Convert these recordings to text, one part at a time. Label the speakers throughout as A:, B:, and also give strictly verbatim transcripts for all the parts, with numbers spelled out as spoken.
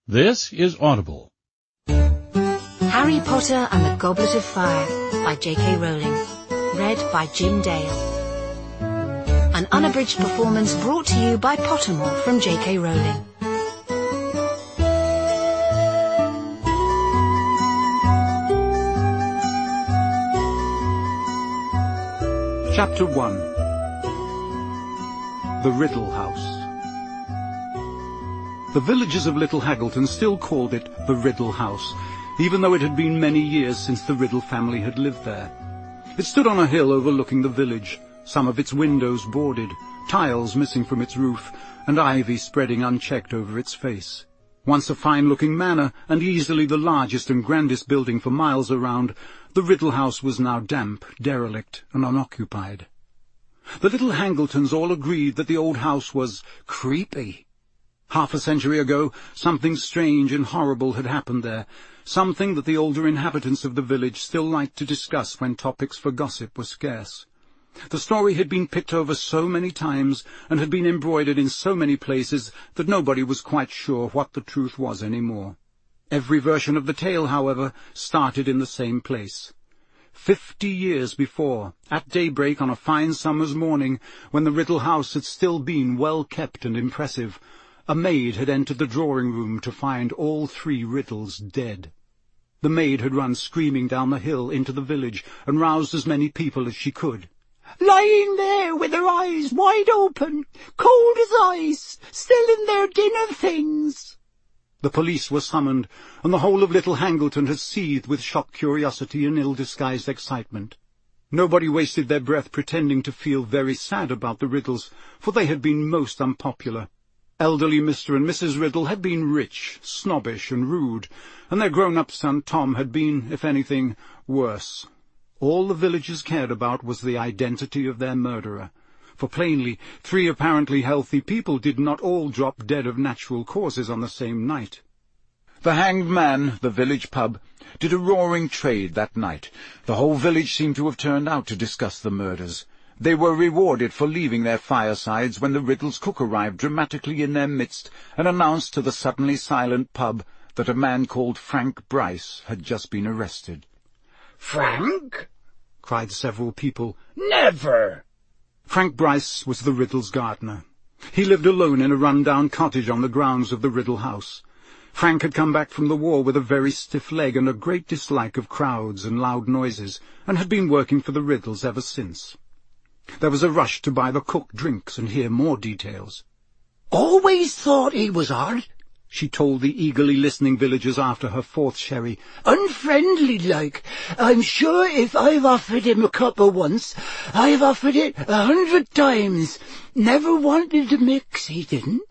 A: This is Audible.
B: Harry Potter and the Goblet of Fire by J K Rowling. Read by Jim Dale. An unabridged performance brought to you by Pottermore from J K Rowling.
C: Chapter one. The Riddle House. The villagers of Little Haggleton still called it the Riddle House, even though it had been many years since the Riddle family had lived there. It stood on a hill overlooking the village, some of its windows boarded, tiles missing from its roof, and ivy spreading unchecked over its face. Once a fine-looking manor, and easily the largest and grandest building for miles around, the Riddle House was now damp, derelict, and unoccupied. The Little Hangletons all agreed that the old house was creepy. Half a century ago, something strange and horrible had happened there, something that the older inhabitants of the village still liked to discuss when topics for gossip were scarce. The story had been picked over so many times and had been embroidered in so many places that nobody was quite sure what the truth was any more. Every version of the tale, however, started in the same place. Fifty years before, at daybreak on a fine summer's morning, when the Riddle House had still been well kept and impressive, a maid had entered the drawing-room to find all three Riddles dead. The maid had run screaming down the hill into the village and roused as many people as she could.
D: "Lying there with their eyes wide open, cold as ice, still in their dinner things."
C: The police were summoned, and the whole of Little Hangleton had seethed with shocked curiosity and ill-disguised excitement. Nobody wasted their breath pretending to feel very sad about the Riddles, for they had been most unpopular. Elderly Mister and Missus Riddle had been rich, snobbish, and rude, and their grown-up son Tom had been, if anything, worse. All the villagers cared about was the identity of their murderer, for plainly three apparently healthy people did not all drop dead of natural causes on the same night.
E: The Hanged Man, the village pub, did a roaring trade that night. The whole village seemed to have turned out to discuss the murders. They were rewarded for leaving their firesides when the Riddle's cook arrived dramatically in their midst and announced to the suddenly silent pub that a man called Frank Bryce had just been arrested.
D: "Frank?"
C: cried several people.
D: "Never!"
C: Frank Bryce was the Riddle's gardener. He lived alone in a run-down cottage on the grounds of the Riddle House. Frank had come back from the war with a very stiff leg and a great dislike of crowds and loud noises, and had been working for the Riddles ever since. There was a rush to buy the cook drinks and hear more details.
D: "Always thought he was odd,"
C: she told the eagerly listening villagers after her fourth sherry.
D: "Unfriendly-like. I'm sure if I've offered him a cuppa once, I've offered it a hundred times. Never wanted to mix, he didn't."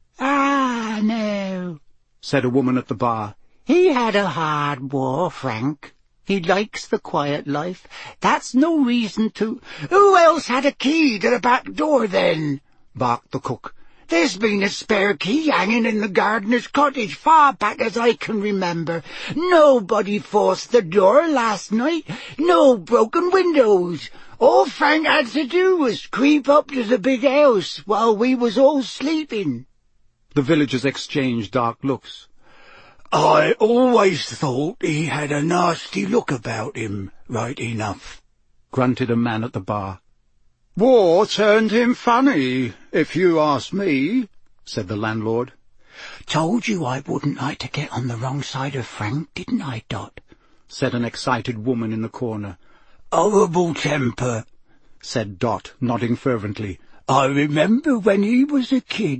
D: "Ah, no,"
C: said a woman at the bar.
D: "He had a hard war, Frank. He likes the quiet life. That's no reason to—" "Who else had a key to the back door, then?" barked the cook. "There's been a spare key hanging in the gardener's cottage far back as I can remember. Nobody forced the door last night. No broken windows. All Frank had to do was creep up to the big house while we was all sleeping."
C: The villagers exchanged dark looks.
D: "I always thought he had a nasty look about him, right enough,"
C: grunted a man at the bar.
F: "War turned him funny, if you ask me," said the landlord.
D: "Told you I wouldn't like to get on the wrong side of Frank, didn't I, Dot?"
C: said an excited woman in the corner.
D: "Horrible temper,"
C: said Dot, nodding fervently.
D: "I remember when he was a kid."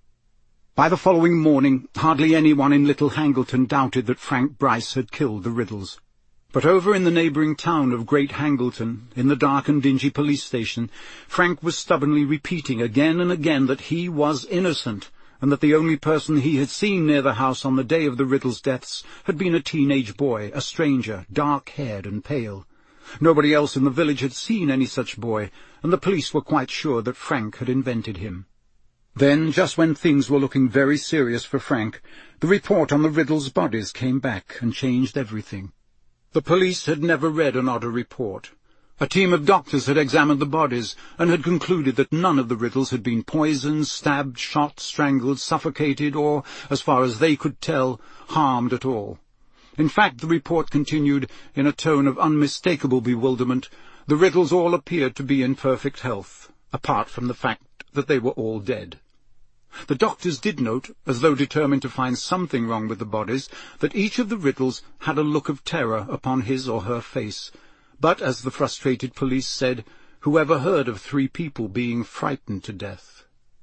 C: By the following morning, hardly anyone in Little Hangleton doubted that Frank Bryce had killed the Riddles. But over in the neighbouring town of Great Hangleton, in the dark and dingy police station, Frank was stubbornly repeating again and again that he was innocent, and that the only person he had seen near the house on the day of the Riddles' deaths had been a teenage boy, a stranger, dark-haired and pale. Nobody else in the village had seen any such boy, and the police were quite sure that Frank had invented him. Then, just when things were looking very serious for Frank, the report on the Riddles' bodies came back and changed everything. The police had never read an odder report. A team of doctors had examined the bodies and had concluded that none of the Riddles had been poisoned, stabbed, shot, strangled, suffocated, or, as far as they could tell, harmed at all. In fact, the report continued in a tone of unmistakable bewilderment. The Riddles all appeared to be in perfect health, apart from the fact that they were all dead. The doctors did note, as though determined to find something wrong with the bodies, that each of the Riddles had a look of terror upon his or her face. But, as the frustrated police said, whoever heard of three people being frightened to death?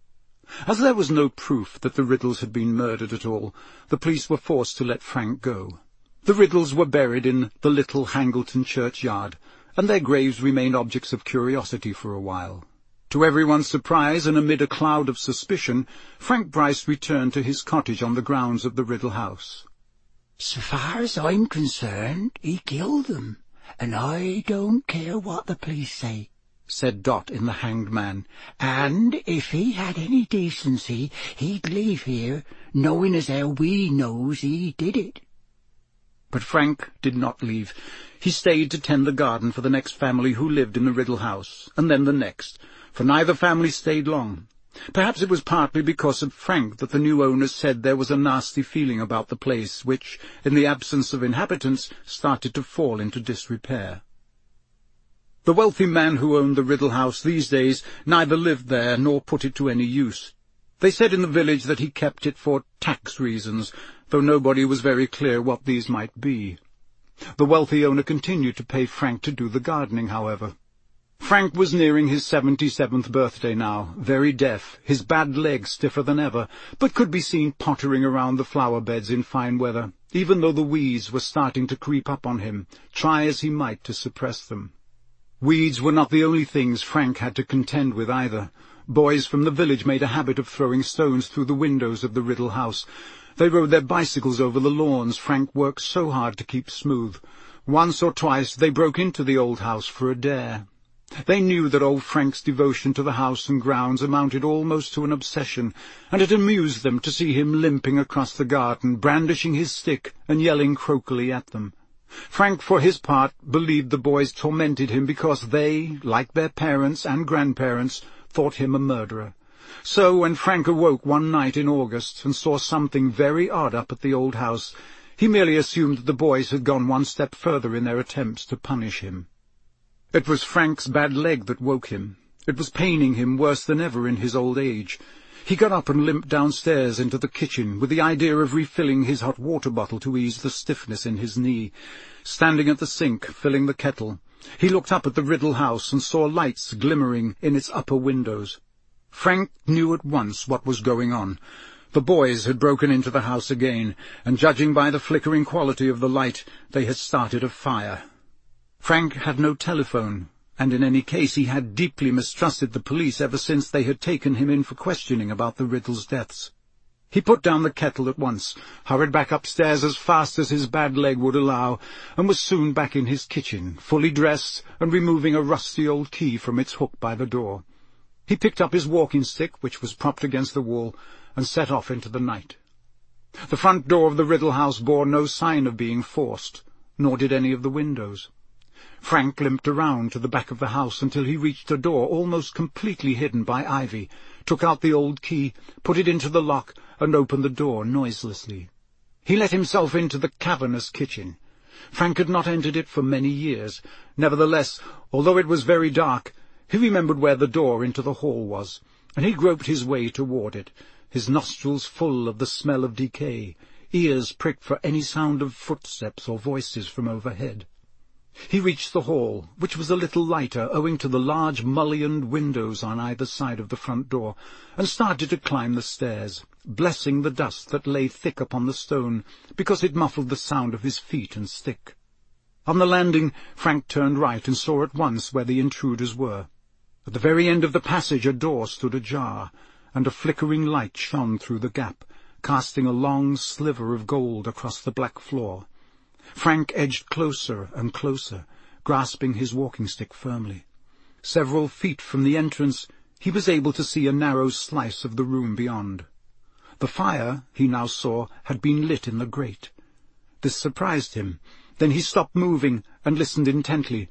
C: As there was no proof that the Riddles had been murdered at all, the police were forced to let Frank go. The Riddles were buried in the little Hangleton churchyard, and their graves remained objects of curiosity for a while. To everyone's surprise, and amid a cloud of suspicion, Frank Bryce returned to his cottage on the grounds of the Riddle house.
D: "So far as I'm concerned, he killed them, and I don't care what the police say," said Dot in The Hanged Man. "And if he had any decency, he'd leave here, knowing as how we knows he did it."
C: But Frank did not leave. He stayed to tend the garden for the next family who lived in the Riddle house, and then the next, for neither family stayed long. Perhaps it was partly because of Frank that the new owners said there was a nasty feeling about the place, which, in the absence of inhabitants, started to fall into disrepair. The wealthy man who owned the Riddle house these days neither lived there nor put it to any use. They said in the village that he kept it for tax reasons, though nobody was very clear what these might be. The wealthy owner continued to pay Frank to do the gardening, however. Frank was nearing his seventy-seventh birthday now, very deaf, his bad leg stiffer than ever, but could be seen pottering around the flower beds in fine weather, even though the weeds were starting to creep up on him, try as he might to suppress them. Weeds were not the only things Frank had to contend with either. Boys from the village made a habit of throwing stones through the windows of the Riddle house. They rode their bicycles over the lawns Frank worked so hard to keep smooth. Once or twice they broke into the old house for a dare. They knew that old Frank's devotion to the house and grounds amounted almost to an obsession, and it amused them to see him limping across the garden, brandishing his stick and yelling croakily at them. Frank, for his part, believed the boys tormented him because they, like their parents and grandparents, thought him a murderer. So when Frank awoke one night in August and saw something very odd up at the old house, he merely assumed that the boys had gone one step further in their attempts to punish him. It was Frank's bad leg that woke him. It was paining him worse than ever in his old age. He got up and limped downstairs into the kitchen with the idea of refilling his hot water bottle to ease the stiffness in his knee. Standing at the sink, filling the kettle, he looked up at the Riddle house and saw lights glimmering in its upper windows. Frank knew at once what was going on. The boys had broken into the house again, and judging by the flickering quality of the light, they had started a fire. Frank had no telephone, and in any case he had deeply mistrusted the police ever since they had taken him in for questioning about the Riddles' deaths. He put down the kettle at once, hurried back upstairs as fast as his bad leg would allow, and was soon back in his kitchen, fully dressed and removing a rusty old key from its hook by the door. He picked up his walking stick, which was propped against the wall, and set off into the night. The front door of the Riddle house bore no sign of being forced, nor did any of the windows. Frank limped around to the back of the house until he reached a door almost completely hidden by ivy, took out the old key, put it into the lock, and opened the door noiselessly. He let himself into the cavernous kitchen. Frank had not entered it for many years. Nevertheless, although it was very dark, he remembered where the door into the hall was, and he groped his way toward it, his nostrils full of the smell of decay, ears pricked for any sound of footsteps or voices from overhead. He reached the hall, which was a little lighter owing to the large mullioned windows on either side of the front door, and started to climb the stairs, blessing the dust that lay thick upon the stone, because it muffled the sound of his feet and stick. On the landing, Frank turned right and saw at once where the intruders were. At the very end of the passage a door stood ajar, and a flickering light shone through the gap, casting a long sliver of gold across the black floor. Frank edged closer and closer, grasping his walking-stick firmly. Several feet from the entrance, he was able to see a narrow slice of the room beyond. The fire, he now saw, had been lit in the grate. This surprised him. Then he stopped moving and listened intently.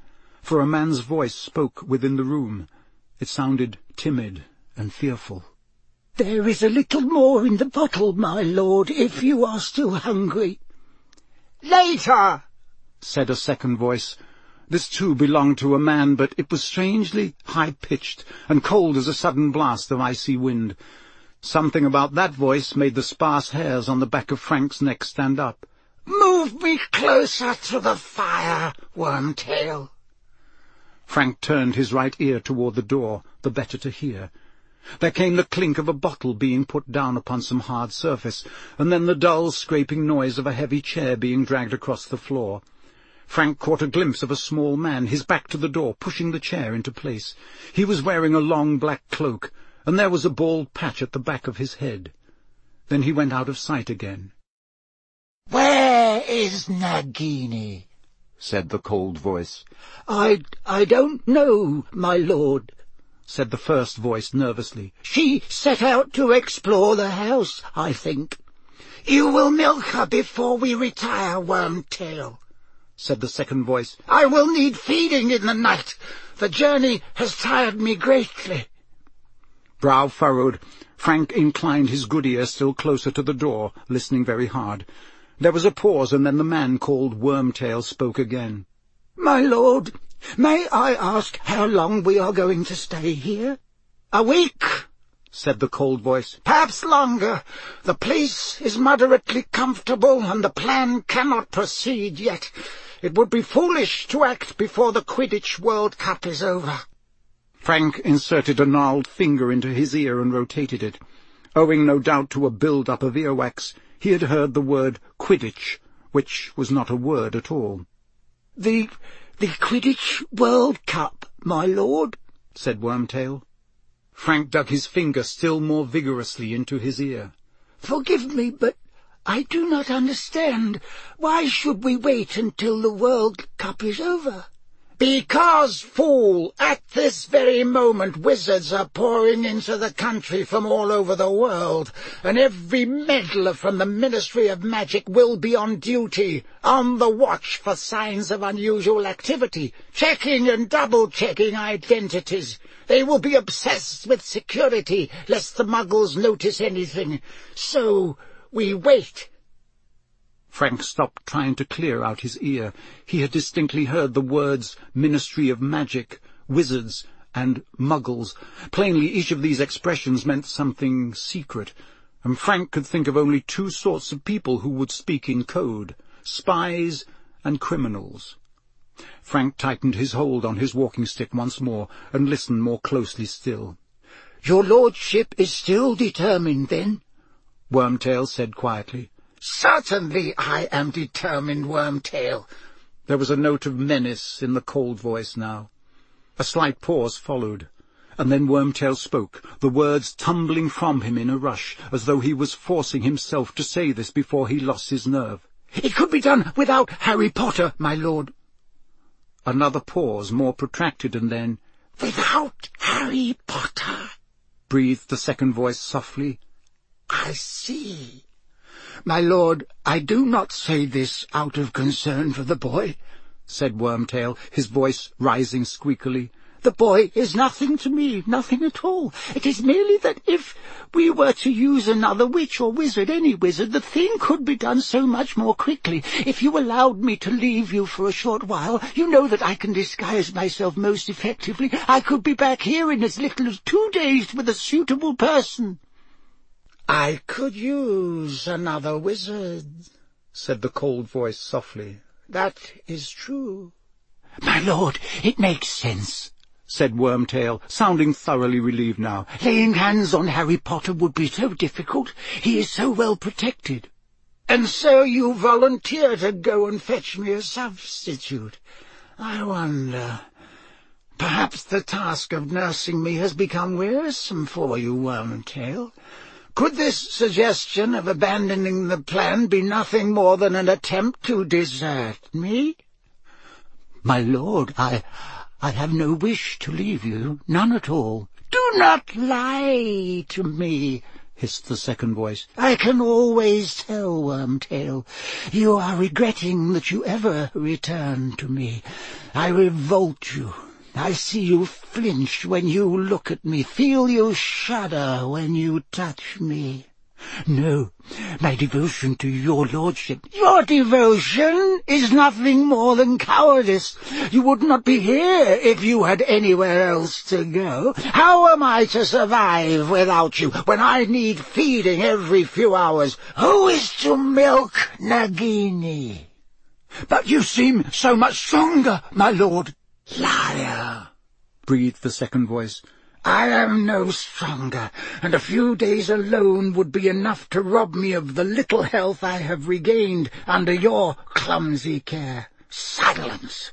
C: for a man's voice spoke within the room. It sounded timid and fearful.
D: "There is a little more in the bottle, my lord, if you are still hungry." "Later,"
C: said a second voice. This too belonged to a man, but it was strangely high-pitched and cold as a sudden blast of icy wind. Something about that voice made the sparse hairs on the back of Frank's neck stand up.
D: "Move me closer to the fire, Wormtail."
C: Frank turned his right ear toward the door, the better to hear. There came the clink of a bottle being put down upon some hard surface, and then the dull, scraping noise of a heavy chair being dragged across the floor. Frank caught a glimpse of a small man, his back to the door, pushing the chair into place. He was wearing a long black cloak, and there was a bald patch at the back of his head. Then he went out of sight again.
D: "Where is Nagini?"
C: said the cold voice.
D: I, I don't know, my lord,"
C: said the first voice nervously.
D: "She set out to explore the house, I think." "You will milk her before we retire, Wormtail,"
C: said the second voice.
D: "I will need feeding in the night. The journey has tired me greatly."
C: Brow furrowed, Frank inclined his good ear still closer to the door, listening very hard. There was a pause, and then the man called Wormtail spoke again.
D: "My lord, may I ask how long we are going to stay here?" "A week," said the cold voice. "Perhaps longer. The place is moderately comfortable, and the plan cannot proceed yet. It would be foolish to act before the Quidditch World Cup is over."
C: Frank inserted a gnarled finger into his ear and rotated it. Owing no doubt to a build-up of earwax, he had heard the word Quidditch, which was not a word at all.
D: The, the Quidditch World Cup, my lord,"
C: said Wormtail. Frank dug his finger still more vigorously into his ear.
D: "Forgive me, but I do not understand. Why should we wait until the World Cup is over?" "Because, fool, at this very moment wizards are pouring into the country from all over the world, and every meddler from the Ministry of Magic will be on duty, on the watch for signs of unusual activity, checking and double-checking identities. They will be obsessed with security, lest the Muggles notice anything. So we wait."
C: Frank stopped trying to clear out his ear. He had distinctly heard the words Ministry of Magic, Wizards, and Muggles. Plainly, each of these expressions meant something secret, and Frank could think of only two sorts of people who would speak in code, spies and criminals. Frank tightened his hold on his walking-stick once more, and listened more closely still.
D: "Your lordship is still determined, then?"
C: Wormtail said quietly.
D: "Certainly I am determined, Wormtail."
C: There was a note of menace in the cold voice now. A slight pause followed, and then Wormtail spoke, the words tumbling from him in a rush, as though he was forcing himself to say this before he lost his nerve.
D: "It could be done without Harry Potter, my lord."
C: Another pause, more protracted, and then,
D: "Without Harry Potter,"
C: breathed the second voice softly.
D: "I see. My lord, I do not say this out of concern for the boy,"
C: said Wormtail, his voice rising squeakily.
D: "The boy is nothing to me, nothing at all. It is merely that if we were to use another witch or wizard, any wizard, the thing could be done so much more quickly. If you allowed me to leave you for a short while, you know that I can disguise myself most effectively. I could be back here in as little as two days with a suitable person." "I could use another wizard," said the cold voice softly. "That is true." "My lord, it makes sense," said Wormtail, sounding thoroughly relieved now. "Laying hands on Harry Potter would be so difficult. He is so well protected." "And so you volunteer to go and fetch me a substitute? I wonder. Perhaps the task of nursing me has become wearisome for you, Wormtail. Could this suggestion of abandoning the plan be nothing more than an attempt to desert me?" "My lord, I... I have no wish to leave you, none at all." "Do not lie to me," hissed the second voice. "I can always tell, Wormtail. You are regretting that you ever returned to me. I revolt you. I see you flinch when you look at me, feel you shudder when you touch me. No, my devotion to your lordship—" "Your devotion is nothing more than cowardice. You would not be here if you had anywhere else to go. How am I to survive without you, when I need feeding every few hours? Who is to milk Nagini?"
F: "But you seem so much stronger, my lord."
D: "Liar," breathed the second voice. "I am no stronger, and a few days alone would be enough to rob me of the little health I have regained under your clumsy care. Silence!"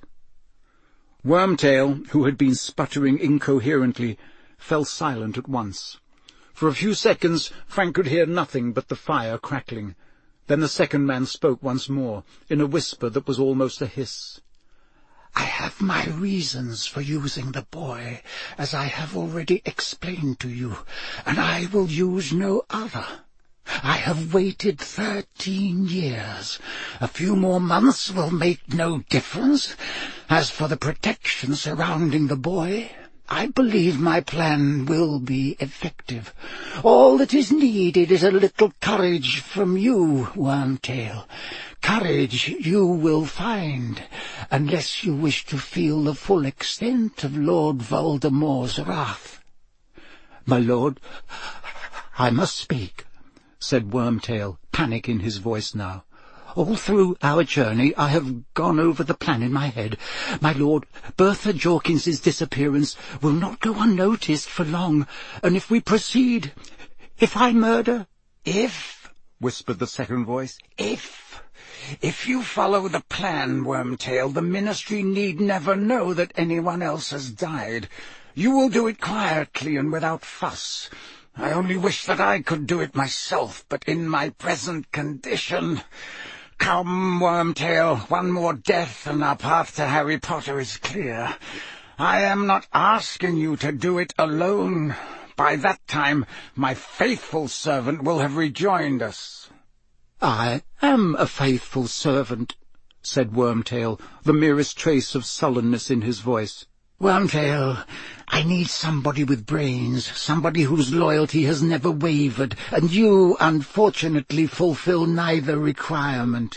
C: Wormtail, who had been sputtering incoherently, fell silent at once. For a few seconds Frank could hear nothing but the fire crackling. Then the second man spoke once more, in a whisper that was almost a hiss.
D: "I have my reasons for using the boy, as I have already explained to you, and I will use no other. I have waited thirteen years. A few more months will make no difference. As for the protection surrounding the boy, I believe my plan will be effective. All that is needed is a little courage from you, Wormtail. Courage you will find, unless you wish to feel the full extent of Lord Voldemort's wrath."
C: "My lord, I must speak," said Wormtail, panic in his voice now. "All through our journey I have gone over the plan in my head. My lord, Bertha Jorkins's disappearance will not go unnoticed for long, and if we proceed, if I murder—"
D: "If," whispered the second voice, "if... If you follow the plan, Wormtail, the Ministry need never know that anyone else has died. You will do it quietly and without fuss. I only wish that I could do it myself, but in my present condition... Come, Wormtail, one more death and our path to Harry Potter is clear. I am not asking you to do it alone. By that time, my faithful servant will have rejoined us."
C: "I am a faithful servant," said Wormtail, the merest trace of sullenness in his voice.
D: "Wormtail, I need somebody with brains, somebody whose loyalty has never wavered, and you, unfortunately, fulfill neither requirement."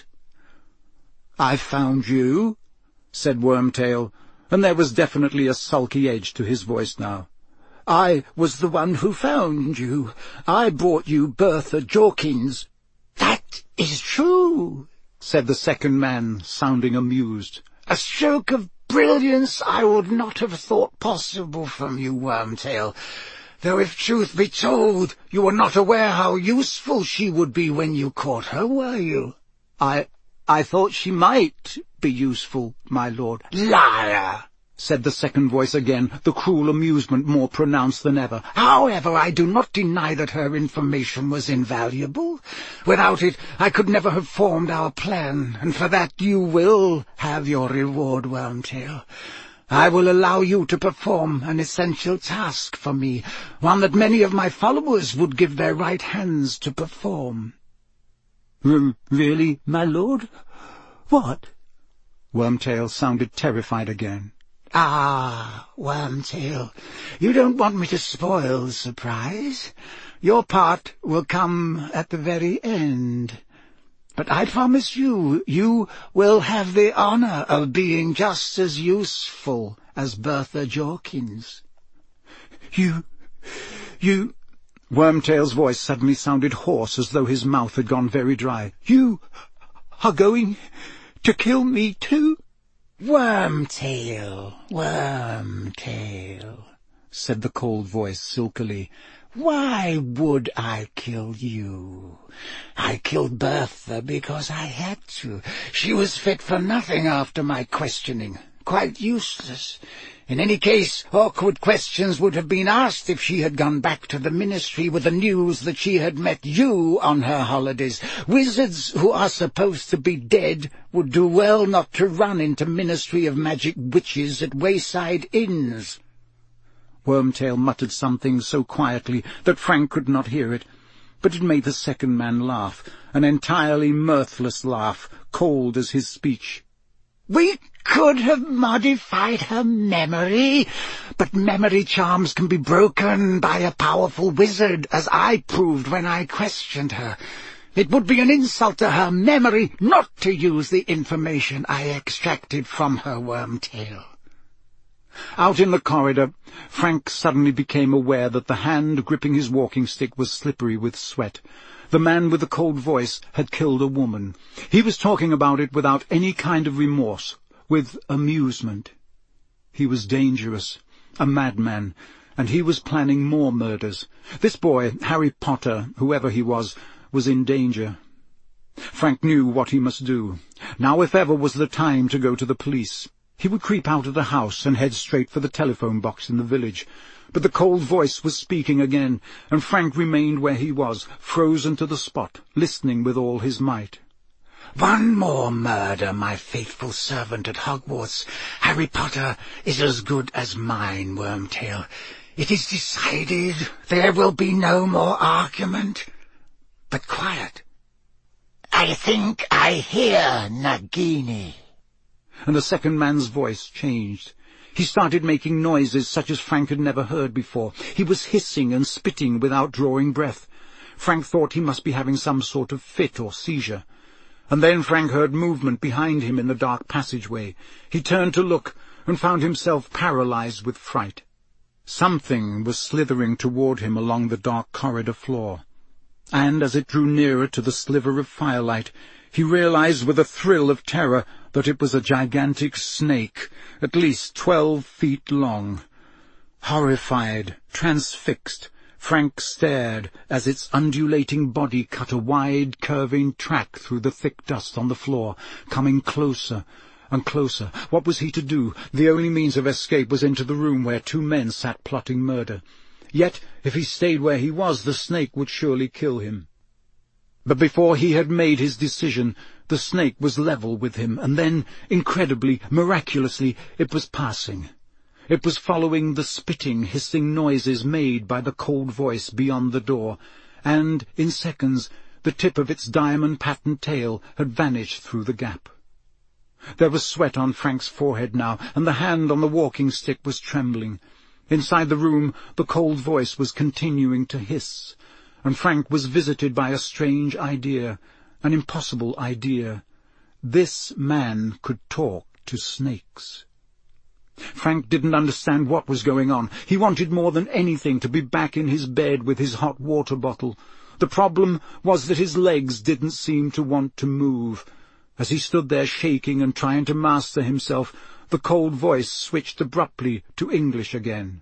C: "I found you," said Wormtail, and there was definitely a sulky edge to his voice now. "I was the one who found you. I brought you Bertha Jorkins."
D: "That is true,"
C: said the second man, sounding amused.
D: "A stroke of brilliance I would not have thought possible from you, Wormtail, though if truth be told, you were not aware how useful she would be when you caught her, were you?"
C: I... I thought she might be useful, my lord."
D: "Liar!"
C: said the second voice again, the cruel amusement more pronounced than ever.
D: "However, I do not deny that her information was invaluable. Without it, I could never have formed our plan, and for that you will have your reward, Wormtail. I will allow you to perform an essential task for me, one that many of my followers would give their right hands to perform."
C: R- really, my lord? What?"
D: Wormtail sounded terrified again. "Ah, Wormtail, you don't want me to spoil the surprise. Your part will come at the very end. But I promise you, you will have the honour of being just as useful as Bertha Jorkins."
C: You... you... Wormtail's voice suddenly sounded hoarse, as though his mouth had gone very dry. "You are going to kill me too?"
D: "Wormtail, Wormtail," said the cold voice silkily, "why would I kill you? I killed Bertha because I had to. She was fit for nothing after my questioning, quite useless. In any case, awkward questions would have been asked if she had gone back to the Ministry with the news that she had met you on her holidays. Wizards who are supposed to be dead would do well not to run into Ministry of Magic witches at wayside inns."
C: Wormtail muttered something so quietly that Frank could not hear it. but it made the second man laugh, an entirely mirthless laugh, cold as his speech.
D: "We could have modified her memory, but memory charms can be broken by a powerful wizard, as I proved when I questioned her. It would be an insult to her memory not to use the information I extracted from her, Wormtail."
C: Out in the corridor, Frank suddenly became aware that the hand gripping his walking stick was slippery with sweat. The man with the cold voice had killed a woman. He was talking about it without any kind of remorse, with amusement. He was dangerous, a madman, and he was planning more murders. This boy, Harry Potter, whoever he was, was in danger. Frank knew what he must do. Now, if ever, was the time to go to the police. He would creep out of the house and head straight for the telephone box in the village. But the cold voice was speaking again, and Frank remained where he was, frozen to the spot, listening with all his might.
D: "One more murder, my faithful servant at Hogwarts. Harry Potter is as good as mine, Wormtail. It is decided. There will be no more argument. But quiet. I think I hear Nagini."
C: And the second man's voice changed. He started making noises such as Frank had never heard before. He was hissing and spitting without drawing breath. Frank thought he must be having some sort of fit or seizure. And then Frank heard movement behind him in the dark passageway. He turned to look and found himself paralyzed with fright. Something was slithering toward him along the dark corridor floor. And as it drew nearer to the sliver of firelight, he realized with a thrill of terror that it was a gigantic snake, at least twelve feet long. Horrified, transfixed, Frank stared as its undulating body cut a wide, curving track through the thick dust on the floor, coming closer and closer. What was he to do? The only means of escape was into the room where two men sat plotting murder. Yet, if he stayed where he was, the snake would surely kill him. But before he had made his decision, the snake was level with him, and then, incredibly, miraculously, it was passing. It was following the spitting, hissing noises made by the cold voice beyond the door, and, in seconds, the tip of its diamond-patterned tail had vanished through the gap. There was sweat on Frank's forehead now, and the hand on the walking stick was trembling. Inside the room, the cold voice was continuing to hiss, and Frank was visited by a strange idea, an impossible idea. This man could talk to snakes. Frank didn't understand what was going on. He wanted more than anything to be back in his bed with his hot water bottle. The problem was that his legs didn't seem to want to move. As he stood there shaking and trying to master himself, the cold voice switched abruptly to English again.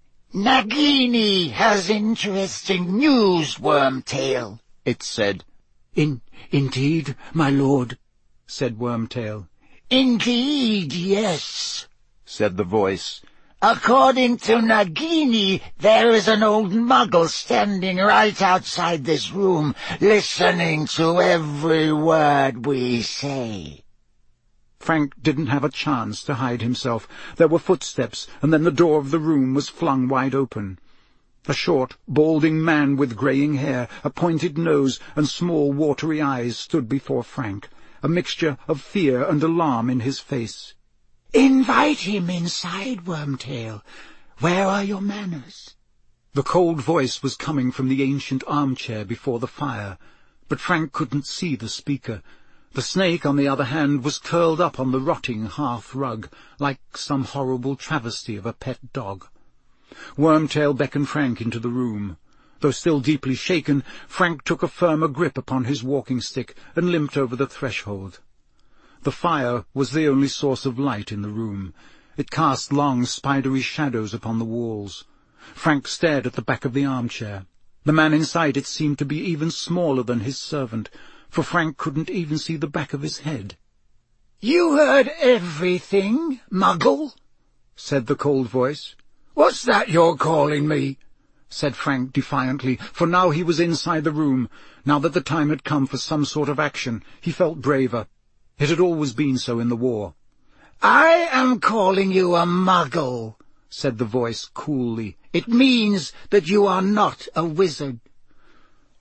D: "Nagini has interesting news, Wormtail," it said.
C: In, indeed, my lord," said Wormtail.
D: "Indeed, yes," said the voice. "According to Nagini, there is an old muggle standing right outside this room, listening to every word we say."
C: Frank didn't have a chance to hide himself. There were footsteps, and then the door of the room was flung wide open. A short, balding man with greying hair, a pointed nose, and small, watery eyes stood before Frank, a mixture of fear and alarm in his face.
D: "Invite him inside, Wormtail. Where are your manners?"
C: The cold voice was coming from the ancient armchair before the fire, but Frank couldn't see the speaker. The snake, on the other hand, was curled up on the rotting hearth rug, like some horrible travesty of a pet dog. Wormtail beckoned Frank into the room. Though still deeply shaken, Frank took a firmer grip upon his walking stick and limped over the threshold. The fire was the only source of light in the room. It cast long, spidery shadows upon the walls. Frank stared at the back of the armchair. The man inside it seemed to be even smaller than his servant, for Frank couldn't even see the back of his head.
D: "You heard everything, Muggle?"
C: said the cold voice.
D: "What's that you're calling me?"
C: said Frank defiantly, for now he was inside the room. Now that the time had come for some sort of action, he felt braver. It had always been so in the war.
D: "I am calling you a Muggle," said the voice coolly. "It means that you are not a wizard."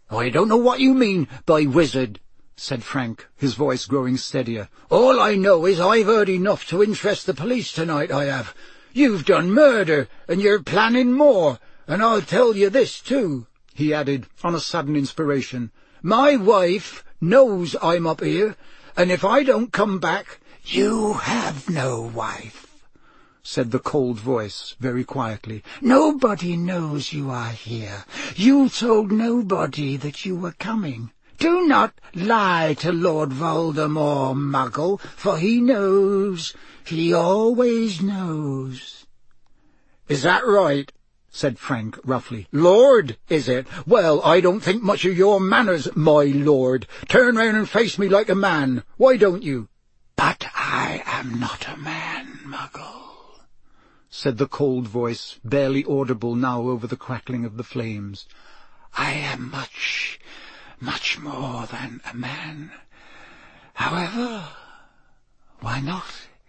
F: "I don't know what you mean by wizard," said Frank, his voice growing steadier. "All I know is I've heard enough to interest the police tonight, I have. You've done murder, and you're planning more, and I'll tell you this, too," he added, on a sudden inspiration. "My wife knows I'm up here, and if I don't come back—" "You have no wife," said the cold voice very quietly. "Nobody knows you are here. You told nobody that you were coming. Do not lie to Lord Voldemort, Muggle, for he knows. He always knows." "Is that right?" said Frank roughly. "Lord, is it? Well, I don't think much of your manners, my lord. Turn round and face me like a man. Why don't you?" "But I am not a man, Muggle," said the cold voice, barely audible now over the crackling of the flames. "I am much, much more than a man. However, why not?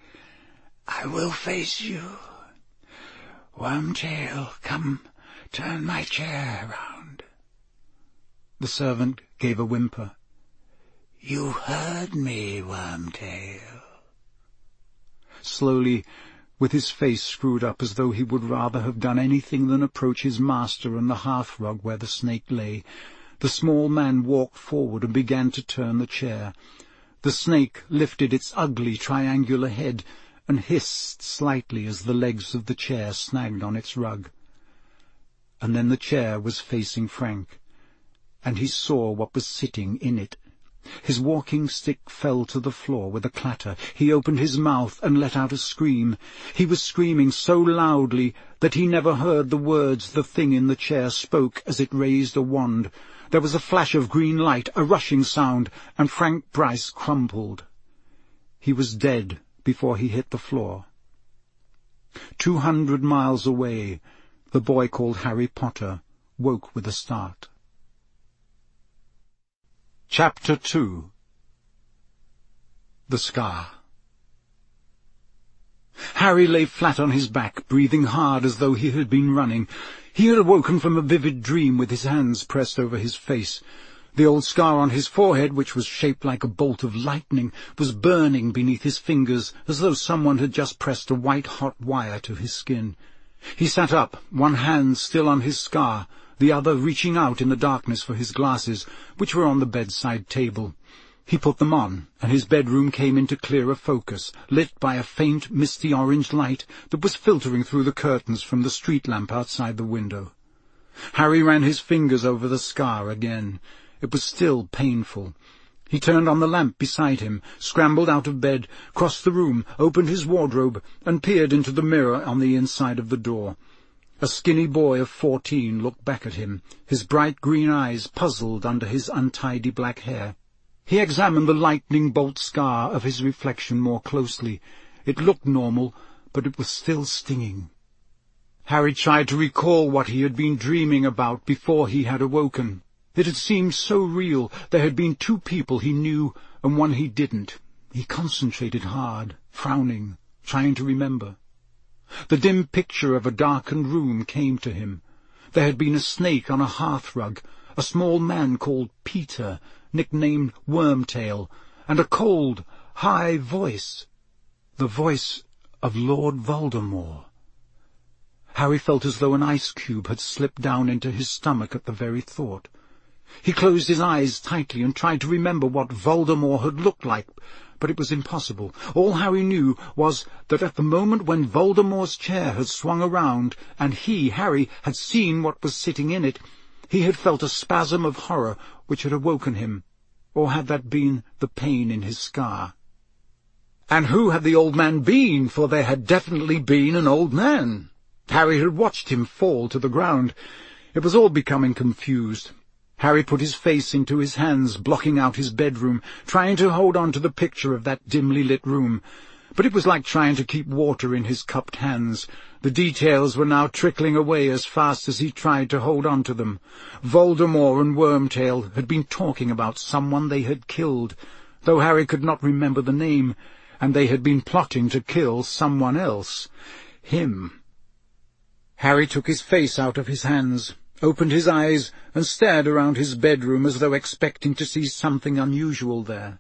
F: I will face you. Wormtail, come, turn my chair round." The servant gave a whimper. "You heard me, Wormtail." Slowly, with his face screwed up as though he would rather have done anything than approach his master and the hearthrug where the snake lay, the small man walked forward and began to turn the chair. The snake lifted its ugly triangular head and hissed slightly as the legs of the chair snagged on its rug. And then the chair was facing Frank, and he saw what was sitting in it. His walking stick fell to the floor with a clatter. He opened his mouth and let out a scream. He was screaming so loudly that he never heard the words the thing in the chair spoke as it raised a wand. There was a flash of green light, a rushing sound, and Frank Bryce crumpled. He was dead before he hit the floor. Two hundred miles away, the boy called Harry Potter woke with a start. Chapter two. The Scar. Harry lay flat on his back, breathing hard as though he had been running. He had awoken from a vivid dream with his hands pressed over his face. The old scar on his forehead, which was shaped like a bolt of lightning, was burning beneath his fingers as though someone had just pressed a white-hot wire to his skin. He sat up, one hand still on his scar, the other reaching out in the darkness for his glasses, which were on the bedside table. He put them on, and his bedroom came into clearer focus, lit by a faint, misty orange light that was filtering through the curtains from the street lamp outside the window. Harry ran his fingers over the scar again. It was still painful. He turned on the lamp beside him, scrambled out of bed, crossed the room, opened his wardrobe, and peered into the mirror on the inside of the door. A skinny boy of fourteen looked back at him, his bright green eyes puzzled under his untidy black hair. He examined the lightning bolt scar of his reflection more closely. It looked normal, but it was still stinging. Harry tried to recall what he had been dreaming about before he had awoken. It had seemed so real. There had been two people he knew and one he didn't. He concentrated hard, frowning, trying to remember. The dim picture of a darkened room came to him. There had been a snake on a hearthrug, a small man called Peter, nicknamed Wormtail, and a cold, high voice, the voice of Lord Voldemort. Harry felt as though an ice cube had slipped down into his stomach at the very thought. He closed his eyes tightly and tried to remember what Voldemort had looked like, but it was impossible. All Harry knew was that at the moment when Voldemort's chair had swung around and he, Harry, had seen what was sitting in it, he had felt a spasm of horror which had awoken him, or had that been the pain in his scar? And who had the old man been, for there had definitely been an old man? Harry had watched him fall to the ground. It was all becoming confused. Harry put his face into his hands, blocking out his bedroom, trying to hold on to the picture of that dimly lit room. But it was like trying to keep water in his cupped hands. The details were now trickling away as fast as he tried to hold on to them. Voldemort and Wormtail had been talking about someone they had killed, though Harry could not remember the name, and they had been plotting to kill someone else. Him. Harry took his face out of his hands, opened his eyes and stared around his bedroom as though expecting to see something unusual there.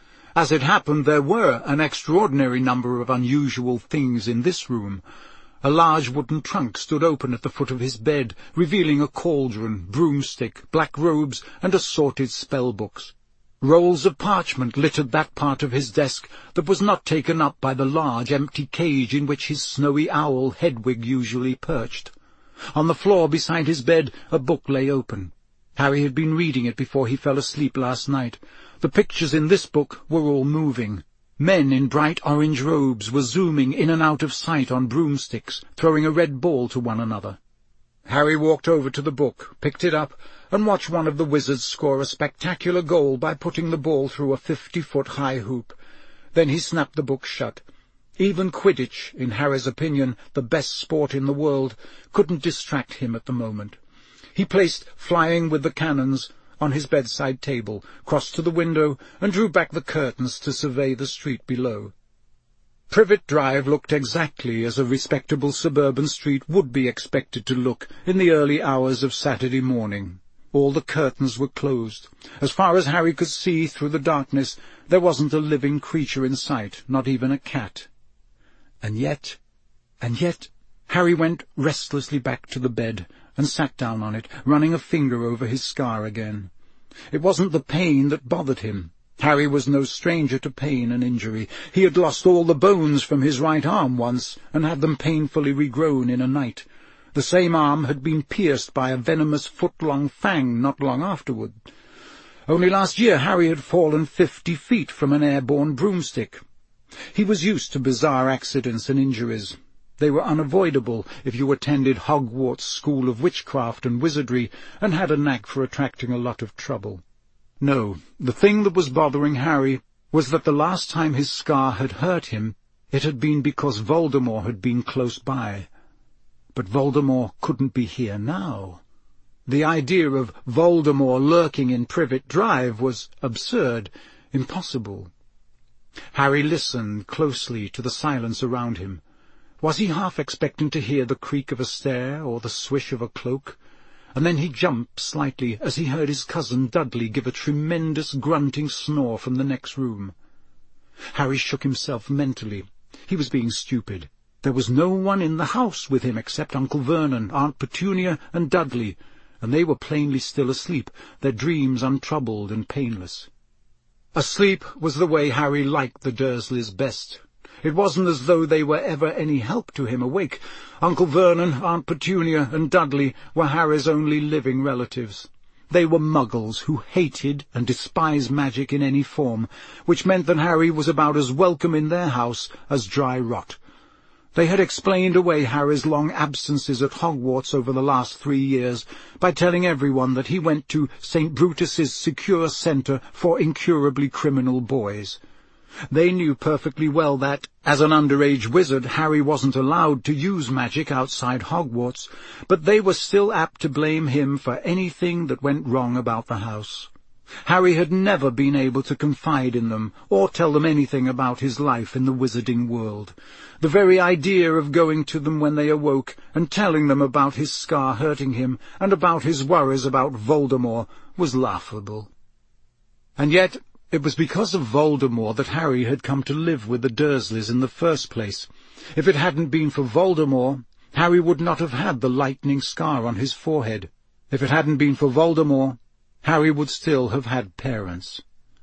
F: As it happened, there were an extraordinary number of unusual things in this room. A large wooden trunk stood open at the foot of his bed, revealing a cauldron, broomstick, black robes, and assorted spell-books. Rolls of parchment littered that part of his desk that was not taken up by the large, empty cage in which his snowy owl Hedwig usually perched. On the floor beside his bed a book lay open. Harry had been reading it before he fell asleep last night. The pictures in this book were all moving. Men in bright orange robes were zooming in and out of sight on broomsticks, throwing a red ball to one another. Harry walked over to the book, picked it up, and watched one of the wizards score a spectacular goal by putting the ball through a fifty-foot-high hoop. Then he snapped the book shut. Even Quidditch, in Harry's opinion the best sport in the world, couldn't distract him at the moment. He placed Flying with the Cannons on his bedside table, crossed to the window, and drew back the curtains to survey the street below. Privet Drive looked exactly as a respectable suburban street would be expected to look in the early hours of Saturday morning. All the curtains were closed. As far as Harry could see through the darkness, there wasn't a living creature in sight, not even a cat. And yet, and yet, Harry went restlessly back to the bed and sat down on it, running a finger over his scar again. It wasn't the pain that bothered him. Harry was no stranger to pain and injury. He had lost all the bones from his right arm once, and had them painfully regrown in a night. The same arm had been pierced by a venomous foot-long fang not long afterward. Only last year Harry had fallen fifty feet from an airborne broomstick. He was used to bizarre accidents and injuries. They were unavoidable if you attended Hogwarts School of Witchcraft and Wizardry and had a knack for attracting a lot of trouble. No, the thing that was bothering Harry was that the last time his scar had hurt him, it had been because Voldemort had been close by. But Voldemort couldn't be here now. The idea of Voldemort lurking in Privet Drive was absurd, impossible. Harry listened closely to the silence around him. Was he half expecting to hear the creak of a stair or the swish of a cloak? And then he jumped slightly as he heard his cousin Dudley give a tremendous grunting snore from the next room. Harry shook himself mentally. He was being stupid. There was no one in the house with him except Uncle Vernon, Aunt Petunia, and Dudley, and they were plainly still asleep, their dreams untroubled and painless. Asleep was the way Harry liked the Dursleys best. It wasn't as though they were ever any help to him awake. Uncle Vernon, Aunt Petunia, and Dudley were Harry's only living relatives. They were muggles who hated and despised magic in any form, which meant that Harry was about as welcome in their house as dry rot. They had explained away Harry's long absences at Hogwarts over the last three years by telling everyone that he went to Saint Brutus's secure centre for incurably criminal boys. They knew perfectly well that, as an underage wizard, Harry wasn't allowed to use magic outside Hogwarts, but they were still apt to blame him for anything that went wrong about the house. Harry had never been able to confide in them or tell them anything about his life in the wizarding world. The very idea of going to them when they awoke and telling them about his scar hurting him and about his worries about Voldemort was laughable. And yet it was because of Voldemort that Harry had come to live with the Dursleys in the first place. If it hadn't been for Voldemort, Harry would not have had the lightning scar on his forehead. If it hadn't been for Voldemort, Harry would still have had parents.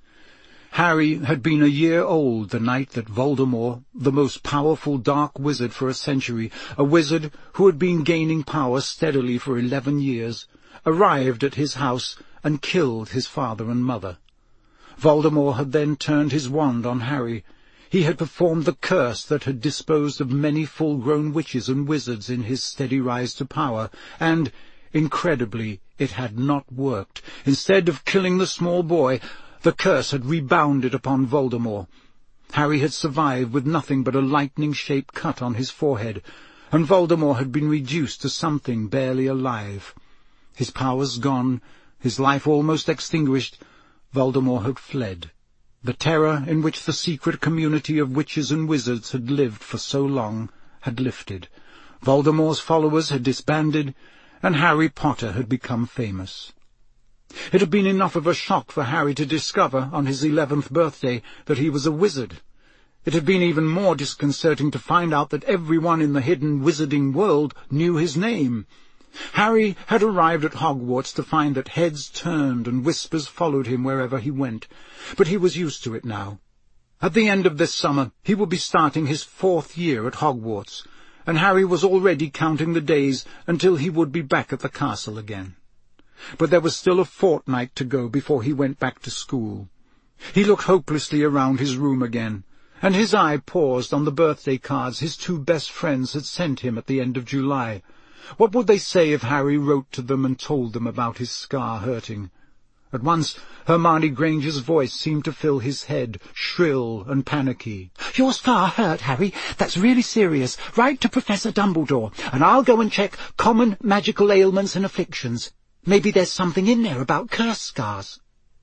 F: Harry had been a year old the night that Voldemort, the most powerful dark wizard for a century, a wizard who had been gaining power steadily for eleven years, arrived at his house and killed his father and mother. Voldemort had then turned his wand on Harry. He had performed the curse that had disposed of many full-grown witches and wizards in his steady rise to power, and, incredibly, it had not worked. Instead of killing the small boy, the curse had rebounded upon Voldemort. Harry had survived with nothing but a lightning-shaped cut on his forehead, and Voldemort had been reduced to something barely alive. His powers gone, his life almost extinguished, Voldemort had fled. The terror in which the secret community of witches and wizards had lived for so long had lifted. Voldemort's followers had disbanded, and Harry Potter had become famous. It had been enough of a shock for Harry to discover, on his eleventh birthday, that he was a wizard. It had been even more disconcerting to find out that everyone in the hidden wizarding world knew his name. Harry had arrived at Hogwarts to find that heads turned and whispers followed him wherever he went, but he was used to it now. At the end of this summer he would be starting his fourth year at Hogwarts, and Harry was already counting the days until he would be back at the castle again. But there was still a fortnight to go before he went back to school. He looked hopelessly around his room again, and his eye paused on the birthday cards his two best friends had sent him at the end of July. What would they say if Harry wrote to them and told them about his scar hurting? At once Hermione Granger's voice seemed to fill his head, shrill and panicky.
D: "Your scar hurt, Harry. That's really serious. Write to Professor Dumbledore, and I'll go and check common magical ailments and afflictions. Maybe there's something in there about curse scars."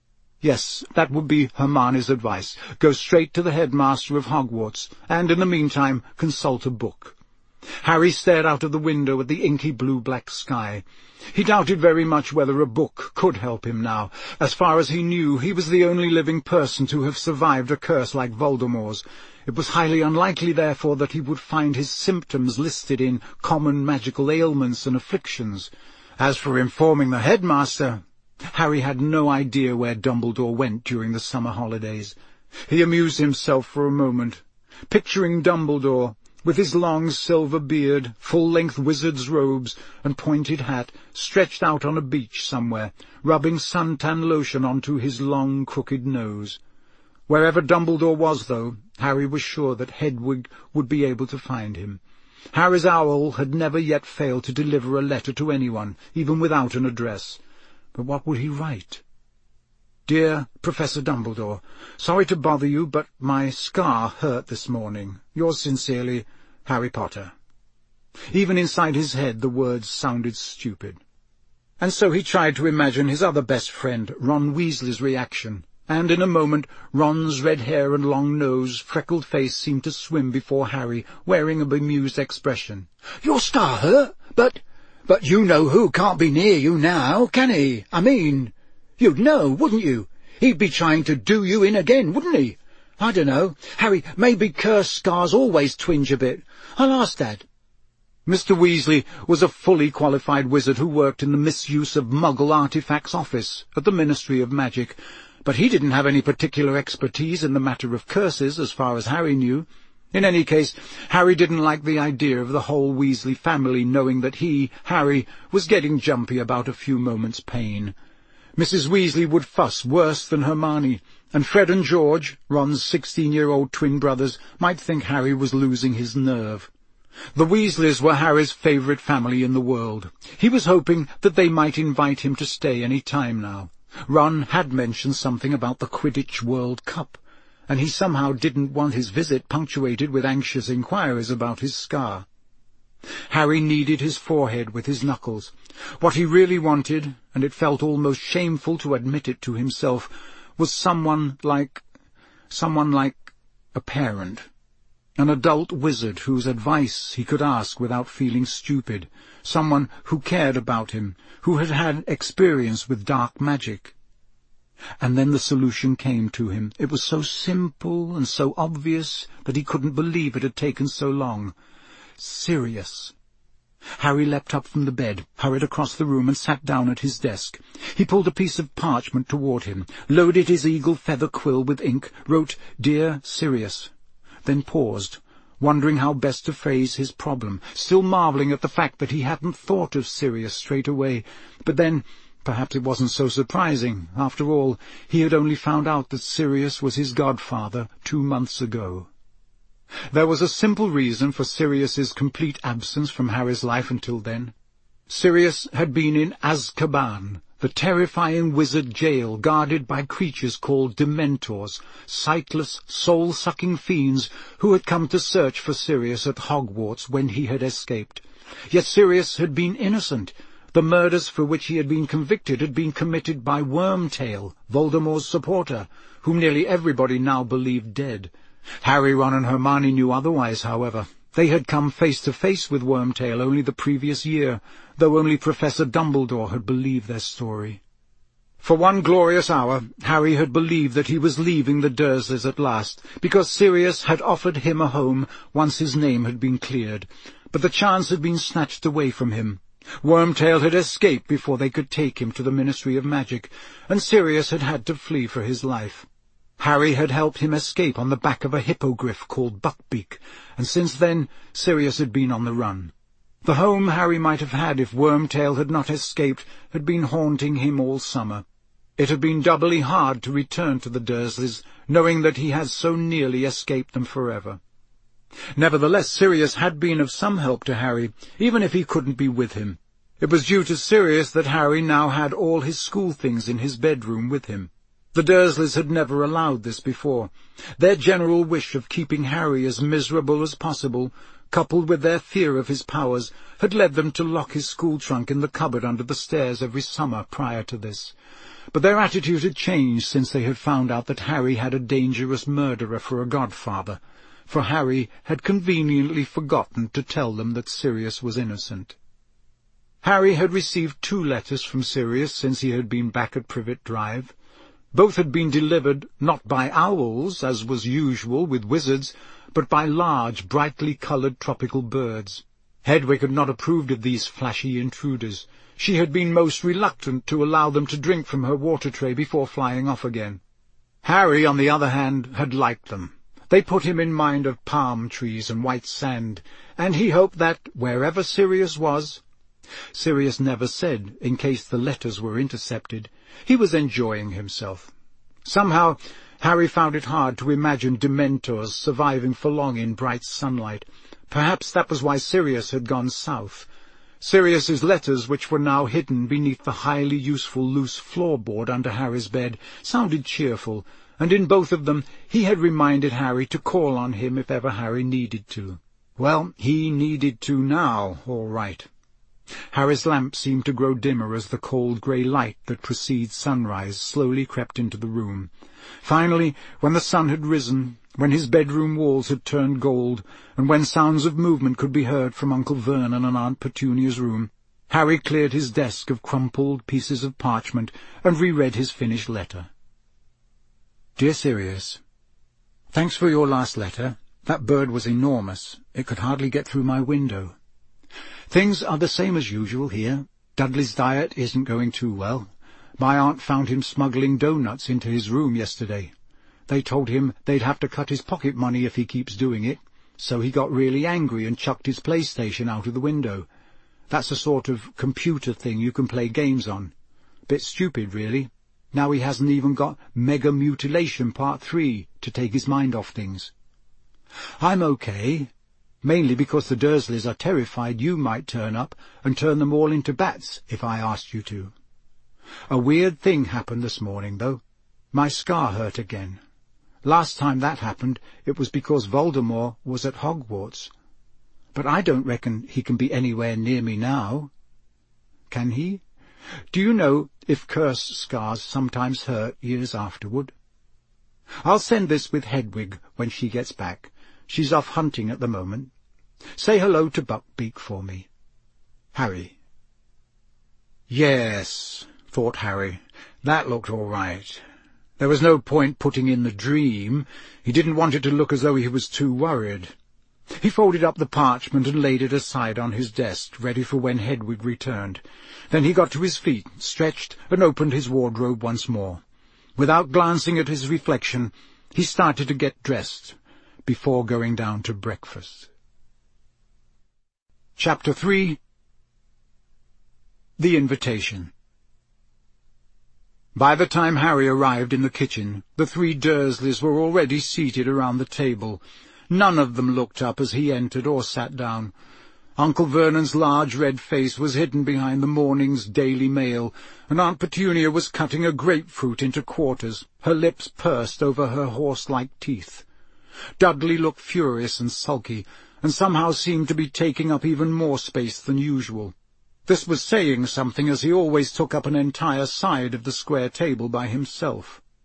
F: Yes, that would be Hermione's advice. Go straight to the headmaster of Hogwarts, and in the meantime consult a book. Harry stared out of the window at the inky blue-black sky. He doubted very much whether a book could help him now. As far as he knew, he was the only living person to have survived a curse like Voldemort's. It was highly unlikely, therefore, that he would find his symptoms listed in common magical ailments and afflictions. As for informing the headmaster, Harry had no idea where Dumbledore went during the summer holidays. He amused himself for a moment, picturing Dumbledore, with his long silver beard, full-length wizard's robes, and pointed hat, stretched out on a beach somewhere, rubbing suntan lotion onto his long, crooked nose. Wherever Dumbledore was, though, Harry was sure that Hedwig would be able to find him. Harry's owl had never yet failed to deliver a letter to anyone, even without an address. But what would he write? "Dear Professor Dumbledore, sorry to bother you, but my scar hurt this morning. Yours sincerely, Harry Potter." Even inside his head the words sounded stupid. And so he tried to imagine his other best friend, Ron Weasley's reaction, and in a moment Ron's red hair and long nose, freckled face seemed to swim before Harry, wearing a bemused expression.
D: "Your scar hurt? But, but you know who can't be near you now, can he? I mean, you'd know, wouldn't you? He'd be trying to do you in again, wouldn't he? I don't know. Harry, maybe cursed scars always twinge a bit. I'll ask Dad."
F: Mister Weasley was a fully qualified wizard who worked in the misuse of Muggle artifacts office at the Ministry of Magic, but he didn't have any particular expertise in the matter of curses, as far as Harry knew. In any case, Harry didn't like the idea of the whole Weasley family knowing that he, Harry, was getting jumpy about a few moments' pain. Missus Weasley would fuss worse than Hermione, and Fred and George, Ron's sixteen-year-old twin brothers, might think Harry was losing his nerve. The Weasleys were Harry's favourite family in the world. He was hoping that they might invite him to stay any time now. Ron had mentioned something about the Quidditch World Cup, and he somehow didn't want his visit punctuated with anxious inquiries about his scar. Harry kneaded his forehead with his knuckles. What he really wanted, and it felt almost shameful to admit it to himself, was someone like... someone like a parent. An adult wizard whose advice he could ask without feeling stupid. Someone who cared about him, who had had experience with dark magic. And then the solution came to him. It was so simple and so obvious that he couldn't believe it had taken so long. Sirius. Harry leapt up from the bed, hurried across the room and sat down at his desk. He pulled a piece of parchment toward him, loaded his eagle feather quill with ink, wrote, "Dear Sirius," then paused, wondering how best to phrase his problem, still marvelling at the fact that he hadn't thought of Sirius straight away. But then, perhaps it wasn't so surprising. After all, he had only found out that Sirius was his godfather two months ago. There was a simple reason for Sirius's complete absence from Harry's life until then. Sirius had been in Azkaban, the terrifying wizard jail guarded by creatures called Dementors, sightless, soul-sucking fiends who had come to search for Sirius at Hogwarts when he had escaped. Yet Sirius had been innocent. The murders for which he had been convicted had been committed by Wormtail, Voldemort's supporter, whom nearly everybody now believed dead. Harry, Ron and Hermione knew otherwise, however. They had come face to face with Wormtail only the previous year, though only Professor Dumbledore had believed their story. For one glorious hour, Harry had believed that he was leaving the Dursleys at last, because Sirius had offered him a home once his name had been cleared. But the chance had been snatched away from him. Wormtail had escaped before they could take him to the Ministry of Magic, and Sirius had had to flee for his life. Harry had helped him escape on the back of a hippogriff called Buckbeak, and since then Sirius had been on the run. The home Harry might have had if Wormtail had not escaped had been haunting him all summer. It had been doubly hard to return to the Dursleys, knowing that he had so nearly escaped them forever. Nevertheless, Sirius had been of some help to Harry, even if he couldn't be with him. It was due to Sirius that Harry now had all his school things in his bedroom with him. The Dursleys had never allowed this before. Their general wish of keeping Harry as miserable as possible, coupled with their fear of his powers, had led them to lock his school trunk in the cupboard under the stairs every summer prior to this. But their attitude had changed since they had found out that Harry had a dangerous murderer for a godfather, for Harry had conveniently forgotten to tell them that Sirius was innocent. Harry had received two letters from Sirius since he had been back at Privet Drive. Both had been delivered not by owls, as was usual with wizards, but by large, brightly coloured tropical birds. Hedwig had not approved of these flashy intruders. She had been most reluctant to allow them to drink from her water tray before flying off again. Harry, on the other hand, had liked them. They put him in mind of palm trees and white sand, and he hoped that, wherever Sirius was— Sirius never said, in case the letters were intercepted— he was enjoying himself. Somehow, Harry found it hard to imagine Dementors surviving for long in bright sunlight. Perhaps that was why Sirius had gone south. Sirius's letters, which were now hidden beneath the highly useful loose floorboard under Harry's bed, sounded cheerful, and in both of them he had reminded Harry to call on him if ever Harry needed to. Well, he needed to now, all right. Harry's lamp seemed to grow dimmer as the cold grey light that precedes sunrise slowly crept into the room. Finally, when the sun had risen, when his bedroom walls had turned gold, and when sounds of movement could be heard from Uncle Vernon and Aunt Petunia's room, Harry cleared his desk of crumpled pieces of parchment and reread his finished letter. Dear Sirius, thanks for your last letter. That bird was enormous. It could hardly get through my window. Things are the same as usual here. Dudley's diet isn't going too well. My aunt found him smuggling doughnuts into his room yesterday. They told him they'd have to cut his pocket money if he keeps doing it, so he got really angry and chucked his PlayStation out of the window. That's a sort of computer thing you can play games on. Bit stupid, really. Now he hasn't even got Mega Mutilation Part three to take his mind off things. I'm okay, mainly because the Dursleys are terrified you might turn up and turn them all into bats if I asked you to. A weird thing happened this morning, though. My scar hurt again. Last time that happened, it was because Voldemort was at Hogwarts. But I don't reckon he can be anywhere near me now. Can he? Do you know if curse scars sometimes hurt years afterward? I'll send this with Hedwig when she gets back. She's off hunting at the moment. Say hello to Buckbeak for me. Harry. Yes, thought Harry, that looked all right. There was no point putting in the dream. He didn't want it to look as though he was too worried. He folded up the parchment and laid it aside on his desk, ready for when Hedwig returned. Then he got to his feet, stretched, and opened his wardrobe once more. Without glancing at his reflection, he started to get dressed before going down to breakfast. Chapter three. The Invitation. By the time Harry arrived in the kitchen, the three Dursleys were already seated around the table. None of them looked up as he entered or sat down. Uncle Vernon's large red face was hidden behind the morning's Daily Mail, and Aunt Petunia was cutting a grapefruit into quarters, her lips pursed over her horse-like teeth. Dudley looked furious and sulky, and somehow seemed to be taking up even more space than usual. This was saying something, as he always took up an entire side of the square table by himself.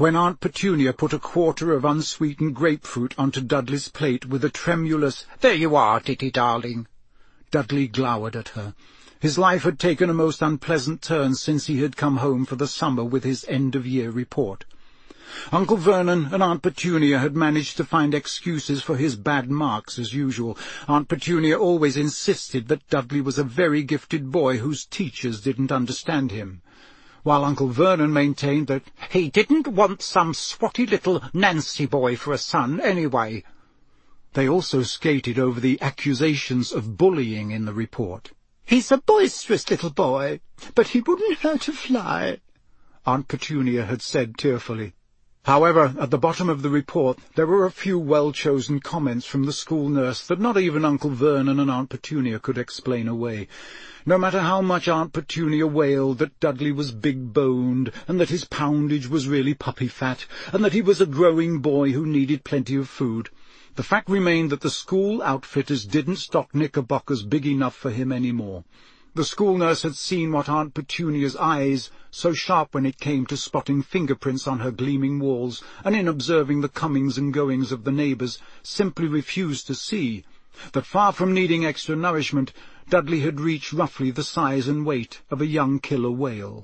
F: when Aunt Petunia put a quarter of unsweetened grapefruit onto Dudley's plate with a tremulous, "There you are, Titty darling." Dudley glowered at her. His life had taken a most unpleasant turn since he had come home for the summer with his end-of-year report. Uncle Vernon and Aunt Petunia had managed to find excuses for his bad marks as usual. Aunt Petunia always insisted that Dudley was a very gifted boy whose teachers didn't understand him, while Uncle Vernon maintained that he didn't want some swotty little Nancy boy for a son anyway. They also skated over the accusations of bullying in the report. "He's a boisterous little boy, but he wouldn't hurt a fly," Aunt Petunia had said tearfully. However, at the bottom of the report there were a few well-chosen comments from the school nurse that not even Uncle Vernon and Aunt Petunia could explain away. No matter how much Aunt Petunia wailed that Dudley was big-boned, and that his poundage was really puppy-fat, and that he was a growing boy who needed plenty of food, the fact remained that the school outfitters didn't stock knickerbockers big enough for him any more. The school nurse had seen what Aunt Petunia's eyes, so sharp when it came to spotting fingerprints on her gleaming walls, and in observing the comings and goings of the neighbours, simply refused to see, that far from needing extra nourishment, Dudley had reached roughly the size and weight of a young killer whale.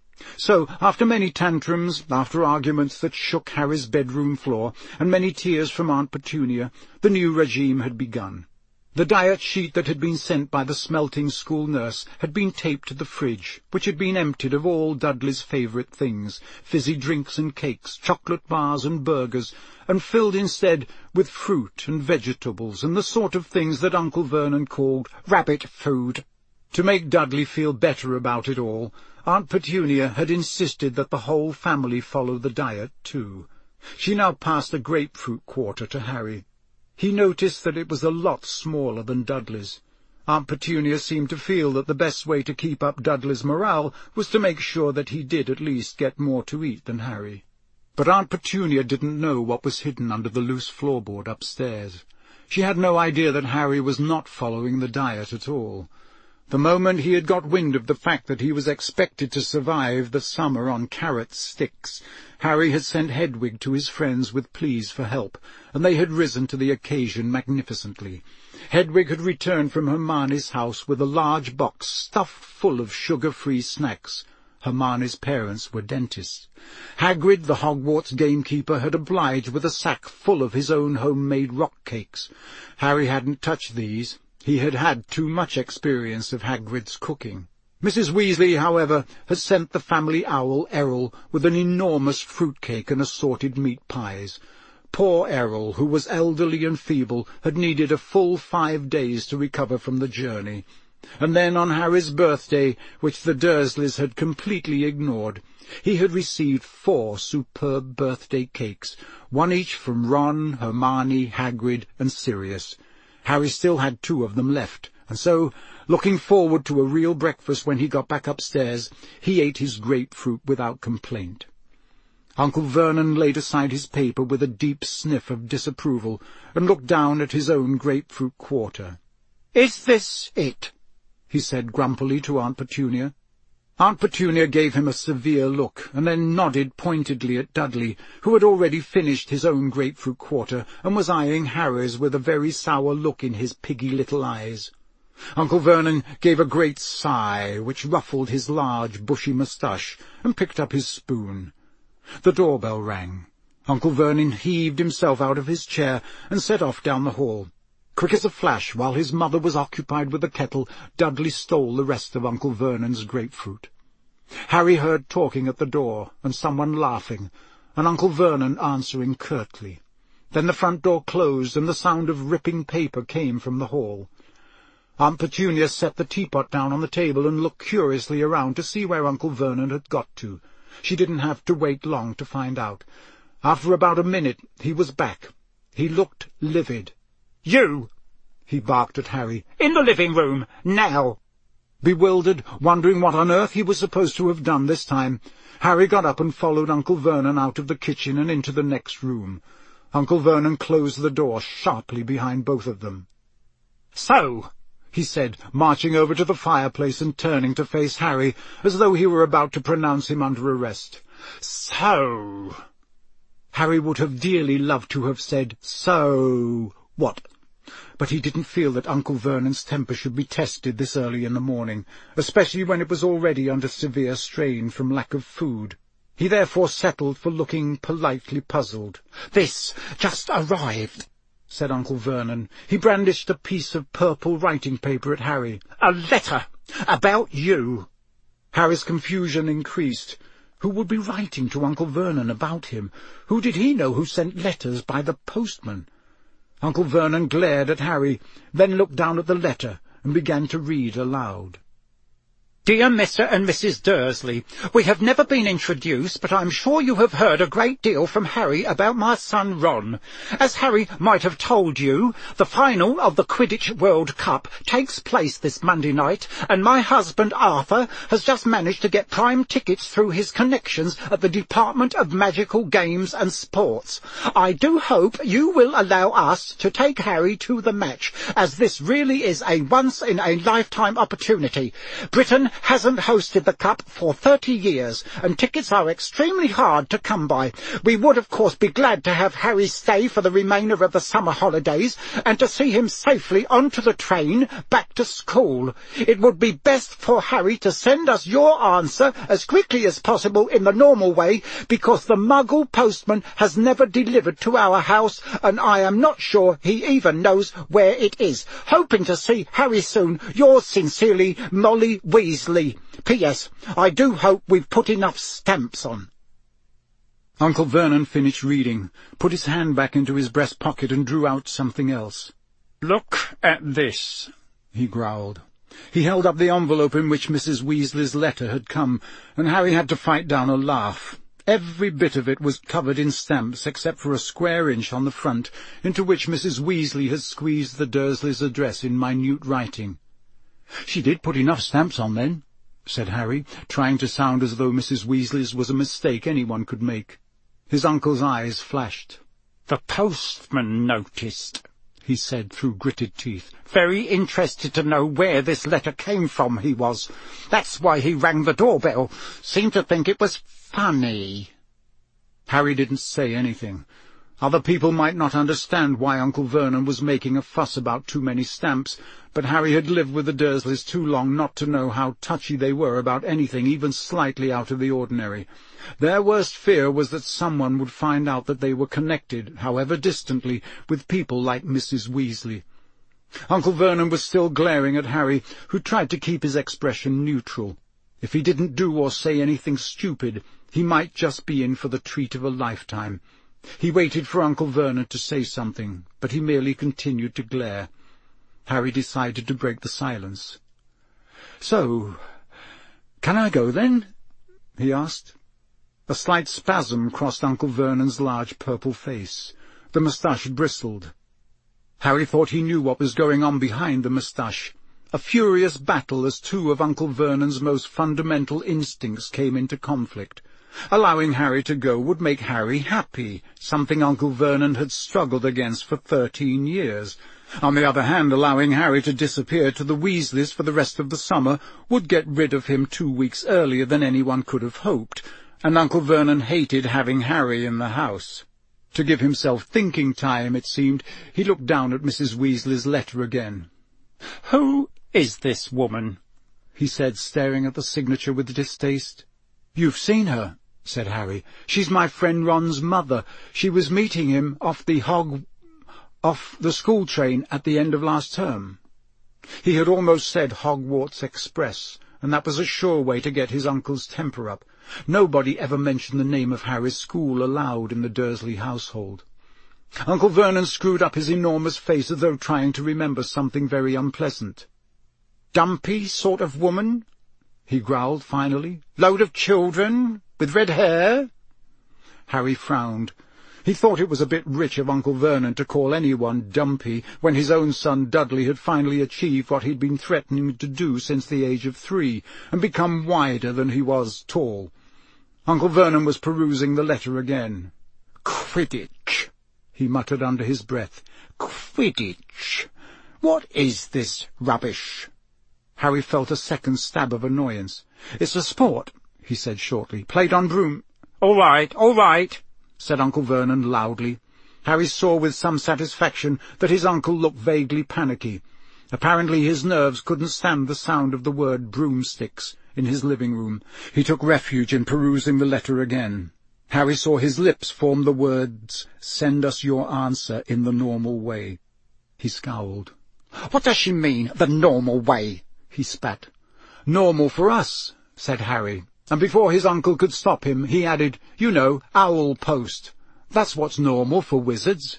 F: So, after many tantrums, after arguments that shook Harry's bedroom floor, and many tears from Aunt Petunia, the new regime had begun. The diet sheet that had been sent by the smelting school nurse had been taped to the fridge, which had been emptied of all Dudley's favourite things, fizzy drinks and cakes, chocolate bars and burgers, and filled instead with fruit and vegetables and the sort of things that Uncle Vernon called rabbit food. To make Dudley feel better about it all, Aunt Petunia had insisted that the whole family follow the diet too. She now passed a grapefruit quarter to Harry. He noticed that it was a lot smaller than Dudley's. Aunt Petunia seemed to feel that the best way to keep up Dudley's morale was to make sure that he did at least get more to eat than Harry. But Aunt Petunia didn't know what was hidden under the loose floorboard upstairs. She had no idea that Harry was not following the diet at all. The moment he had got wind of the fact that he was expected to survive the summer on carrot sticks, Harry had sent Hedwig to his friends with pleas for help, and they had risen to the occasion magnificently. Hedwig had returned from Hermione's house with a large box stuffed full of sugar-free snacks. Hermione's parents were dentists. Hagrid, the Hogwarts gamekeeper, had obliged with a sack full of his own homemade rock cakes. Harry hadn't touched these. He had had too much experience of Hagrid's cooking. Missus Weasley, however, had sent the family owl, Errol, with an enormous fruitcake and assorted meat pies. Poor Errol, who was elderly and feeble, had needed a full five days to recover from the journey. And then, on Harry's birthday, which the Dursleys had completely ignored, he had received four superb birthday cakes, one each from Ron, Hermione, Hagrid, and Sirius. Harry still had two of them left, and so, looking forward to a real breakfast when he got back upstairs, he ate his grapefruit without complaint. Uncle Vernon laid aside his paper with a deep sniff of disapproval, and looked down at his own grapefruit quarter. "Is this it?" he said grumpily to Aunt Petunia. Aunt Petunia gave him a severe look, and then nodded pointedly at Dudley, who had already finished his own grapefruit quarter, and was eyeing Harry's with a very sour look in his piggy little eyes. Uncle Vernon gave a great sigh, which ruffled his large, bushy moustache, and picked up his spoon. The doorbell rang. Uncle Vernon heaved himself out of his chair, and set off down the hall. Quick as a flash, while his mother was occupied with the kettle, Dudley stole the rest of Uncle Vernon's grapefruit. Harry heard talking at the door, and someone laughing, and Uncle Vernon answering curtly. Then the front door closed, and the sound of ripping paper came from the hall. Aunt Petunia set the teapot down on the table and looked curiously around to see where Uncle Vernon had got to. She didn't have to wait long to find out. After about a minute he was back. He looked livid. "You!" he barked at Harry. "In the living room, now!" Bewildered, wondering what on earth he was supposed to have done this time, Harry got up and followed Uncle Vernon out of the kitchen and into the next room. Uncle Vernon closed the door sharply behind both of them. "So," he said, marching over to the fireplace and turning to face Harry, as though he were about to pronounce him under arrest. "So, Harry would have dearly loved to have said, "So what?" But he didn't feel that Uncle Vernon's temper should be tested this early in the morning, especially when it was already under severe strain from lack of food. He therefore settled for looking politely puzzled. "This just arrived," said Uncle Vernon. He brandished a piece of purple writing paper at Harry. "A letter about you." Harry's confusion increased. Who would be writing to Uncle Vernon about him? Who did he know who sent letters by the postman? Uncle Vernon glared at Harry, then looked down at the letter and began to read aloud. "Dear Mister and Missus Dursley, we have never been introduced, but I'm sure you have heard a great deal from Harry about my son Ron. As Harry might have told you, the final of the Quidditch World Cup takes place this Monday night, and my husband Arthur has just managed to get prime tickets through his connections at the Department of Magical Games and Sports. I do hope you will allow us to take Harry to the match, as this really is a once-in-a-lifetime opportunity. Britain hasn't hosted the Cup for thirty years, and tickets are extremely hard to come by. We would, of course, be glad to have Harry stay for the remainder of the summer holidays, and to see him safely onto the train back to school. It would be best for Harry to send us your answer as quickly as possible in the normal way, because the Muggle postman has never delivered to our house, and I am not sure he even knows where it is. Hoping to see Harry soon. Yours sincerely, Molly Weasley. P S. I do hope we've put enough stamps on."
C: Uncle Vernon finished reading, put his hand back into his breast pocket and drew out something else.
F: "Look at this,"
C: he growled. He held up the envelope in which Missus Weasley's letter had come, and Harry had to fight down a laugh. Every bit of it was covered in stamps except for a square inch on the front, into which Missus Weasley had squeezed the Dursleys' address in minute writing. "She did put enough stamps on, then," said Harry, trying to sound as though Missus Weasley's was a mistake anyone could make. His uncle's eyes flashed. "The postman noticed," he said through gritted teeth. "Very interested to know where this letter came from, he was. That's why he rang the doorbell. Seemed to think it was funny." Harry didn't say anything. Other people might not understand why Uncle Vernon was making a fuss about too many stamps, but Harry had lived with the Dursleys too long not to know how touchy they were about anything even slightly out of the ordinary. Their worst fear was that someone would find out that they were connected, however distantly, with people like Missus Weasley. Uncle Vernon was still glaring at Harry, who tried to keep his expression neutral. If he didn't do or say anything stupid, he might just be in for the treat of a lifetime. He waited for Uncle Vernon to say something, but he merely continued to glare. Harry decided to break the silence. "So, can I go, then?" he asked. A slight spasm crossed Uncle Vernon's large purple face. The moustache bristled. Harry thought he knew what was going on behind the moustache. A furious battle as two of Uncle Vernon's most fundamental instincts came into conflict. Allowing Harry to go would make Harry happy, something Uncle Vernon had struggled against for thirteen years. On the other hand, allowing Harry to disappear to the Weasleys for the rest of the summer would get rid of him two weeks earlier than anyone could have hoped, and Uncle Vernon hated having Harry in the house. To give himself thinking time, it seemed, he looked down at Missus Weasley's letter again. "Who is this woman?" he said, staring at the signature with distaste. "You've seen her," said Harry. "She's my friend Ron's mother. She was meeting him off the hog... off the school train at the end of last term." He had almost said Hogwarts Express, and that was a sure way to get his uncle's temper up. Nobody ever mentioned the name of Harry's school aloud in the Dursley household. Uncle Vernon screwed up his enormous face as though trying to remember something very unpleasant. "Dumpy sort of woman?" he growled finally. "Load of children, with red hair?" Harry frowned. He thought it was a bit rich of Uncle Vernon to call anyone dumpy when his own son Dudley had finally achieved what he'd been threatening to do since the age of three, and become wider than he was tall. Uncle Vernon was perusing the letter again. "Quidditch," he muttered under his breath. "Quidditch. What is this rubbish?" Harry felt a second stab of annoyance. "It's a sport," he said shortly. "Played on broom—" "All right, all right,"
F: said Uncle Vernon loudly. Harry saw with some satisfaction that his uncle looked vaguely panicky. Apparently his nerves couldn't stand the sound of the word broomsticks in his living room. He took refuge in perusing the letter again. Harry saw his lips form the words, "Send us your answer in the normal way." He scowled.
D: "What does she mean, the normal way?"
F: he spat. "Normal for us," said Harry, and before his uncle could stop him, he added, "You know, owl post. That's what's normal for wizards."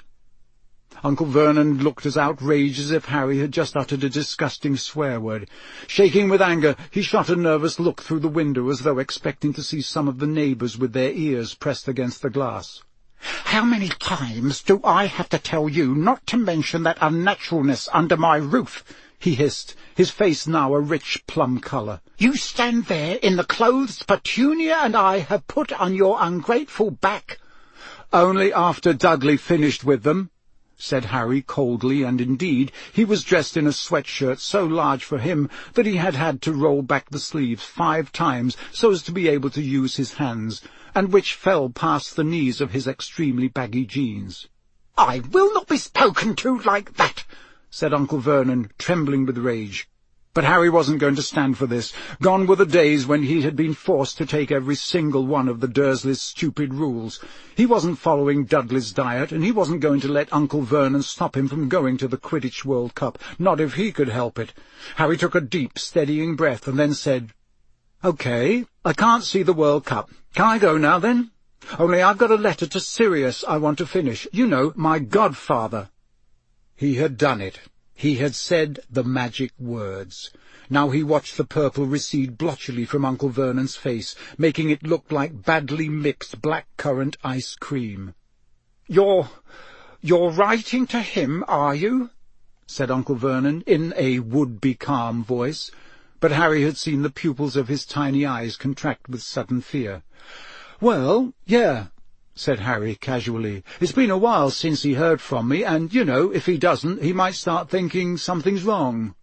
F: Uncle Vernon looked as outraged as if Harry had just uttered a disgusting swear word. Shaking with anger, he shot a nervous look through the window as though expecting to see some of the neighbours with their ears pressed against the glass.
D: "How many times do I have to tell you not to mention that unnaturalness under my roof?"
F: he hissed, his face now a rich plum colour.
D: "You stand there in the clothes Petunia and I have put on your ungrateful back."
F: "Only after Dudley finished with them," said Harry coldly, and indeed he was dressed in a sweatshirt so large for him that he had had to roll back the sleeves five times so as to be able to use his hands, and which fell past the knees of his extremely baggy jeans.
D: "I will not be spoken to like that,"
F: said Uncle Vernon, trembling with rage. But Harry wasn't going to stand for this. Gone were the days when he had been forced to take every single one of the Dursleys' stupid rules. He wasn't following Dudley's diet, and he wasn't going to let Uncle Vernon stop him from going to the Quidditch World Cup, not if he could help it. Harry took a deep, steadying breath and then said, "OK, I can't see the World Cup. Can I go now, then? Only I've got a letter to Sirius I want to finish. You know, my godfather." He had done it. He had said the magic words. Now he watched the purple recede blotchily from Uncle Vernon's face, making it look like badly mixed black-currant ice cream.
D: You're... you're writing to him, are you?"
F: said Uncle Vernon, in a would-be calm voice, but Harry had seen the pupils of his tiny eyes contract with sudden fear. "Well, yeah," said Harry casually. "It's been a while since he heard from me, and, you know, if he doesn't, he might start thinking something's wrong."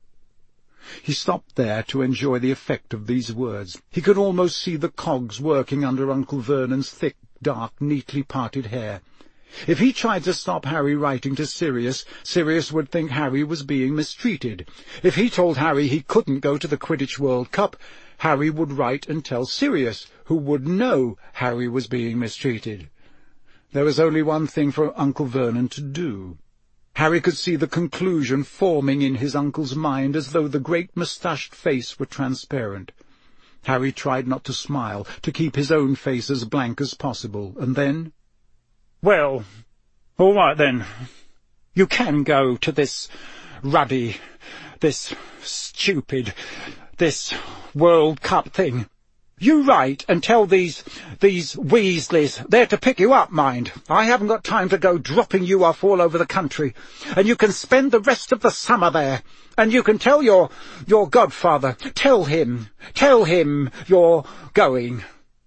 F: He stopped there to enjoy the effect of these words. He could almost see the cogs working under Uncle Vernon's thick, dark, neatly parted hair. If he tried to stop Harry writing to Sirius, Sirius would think Harry was being mistreated. If he told Harry he couldn't go to the Quidditch World Cup, Harry would write and tell Sirius, who would know Harry was being mistreated. There was only one thing for Uncle Vernon to do. Harry could see the conclusion forming in his uncle's mind as though the great moustached face were transparent. Harry tried not to smile, to keep his own face as blank as possible, and then...
D: "Well, all right then. You can go to this ruddy, this stupid, this World Cup thing. You write and tell these, these Weasleys they're to pick you up, mind. I haven't got time to go dropping you off all over the country. And you can spend the rest of the summer there. And you can tell your, your godfather, tell him, tell him you're going."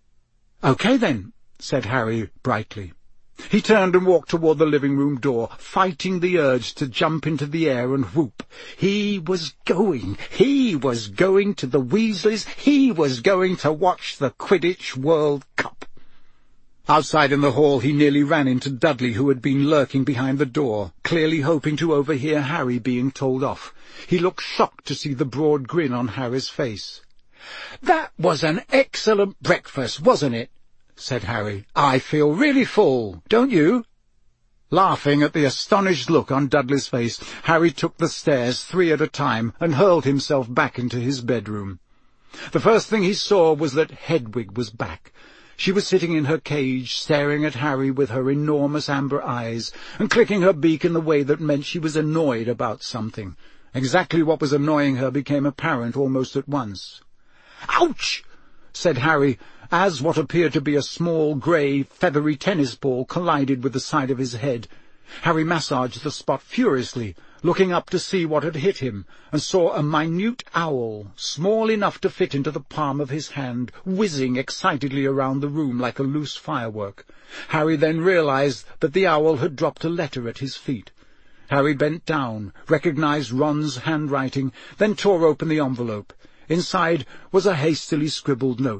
F: "OK, then," said Harry brightly. He turned and walked toward the living-room door, fighting the urge to jump into the air and whoop. He was going. He was going to the Weasleys. He was going to watch the Quidditch World Cup. Outside in the hall he nearly ran into Dudley, who had been lurking behind the door, clearly hoping to overhear Harry being told off. He looked shocked to see the broad grin on Harry's face.
D: "That was an excellent breakfast, wasn't it?"
F: said Harry. "I feel really full, don't you?" Laughing at the astonished look on Dudley's face, Harry took the stairs three at a time and hurled himself back into his bedroom. The first thing he saw was that Hedwig was back. She was sitting in her cage, staring at Harry with her enormous amber eyes, and clicking her beak in the way that meant she was annoyed about something. Exactly what was annoying her became apparent almost at once.
D: "Ouch!"
F: said Harry, as what appeared to be a small, grey, feathery tennis ball collided with the side of his head. Harry massaged the spot furiously, looking up to see what had hit him, and saw a minute owl, small enough to fit into the palm of his hand, whizzing excitedly around the room like a loose firework. Harry then realized that the owl had dropped a letter at his feet. Harry bent down, recognized Ron's handwriting, then tore open the envelope. Inside was a hastily scribbled note.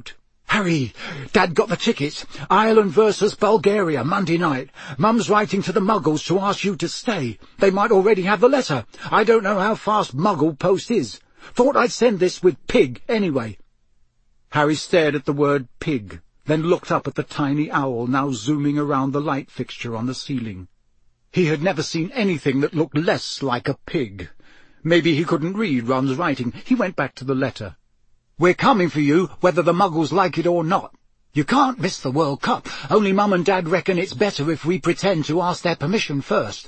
F: Harry, Dad got the tickets. Ireland versus Bulgaria, Monday night. Mum's writing to the Muggles to ask you to stay. They might already have the letter. I don't know how fast Muggle post is. Thought I'd send this with pig, anyway. Harry stared at the word pig, then looked up at the tiny owl now zooming around the light fixture on the ceiling. He had never seen anything that looked less like a pig. Maybe he couldn't read Ron's writing. He went back to the letter. We're coming for you, whether the Muggles like it or not. You can't miss the World Cup. Only Mum and Dad reckon it's better if we pretend to ask their permission first.